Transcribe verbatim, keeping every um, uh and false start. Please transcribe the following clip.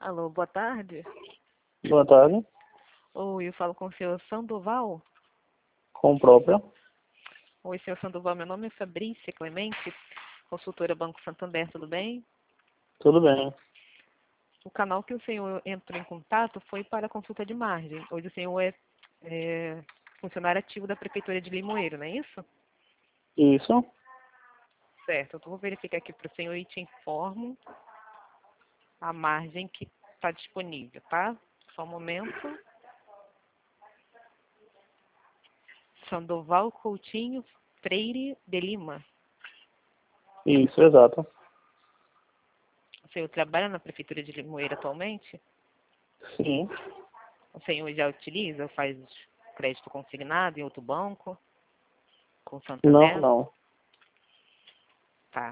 Alô, boa tarde. Boa tarde. Oi, eu falo com o senhor Sandoval. Com o próprio. Oi, senhor Sandoval, meu nome é Fabrícia Clemente, consultora Banco Santander, tudo bem? Tudo bem. O canal que o senhor entrou em contato foi para a consulta de margem. Hoje o senhor é, é funcionário ativo da Prefeitura de Limoeiro, não é isso? Isso. Certo, eu vou verificar aqui para o senhor e te informo a margem que está disponível, tá? Só um momento. Sandoval Coutinho Freire de Lima. Isso, exato. O senhor trabalha na Prefeitura de Limoeiro atualmente? Sim. O senhor já utiliza, faz crédito consignado em outro banco? Com Não, Santander? não.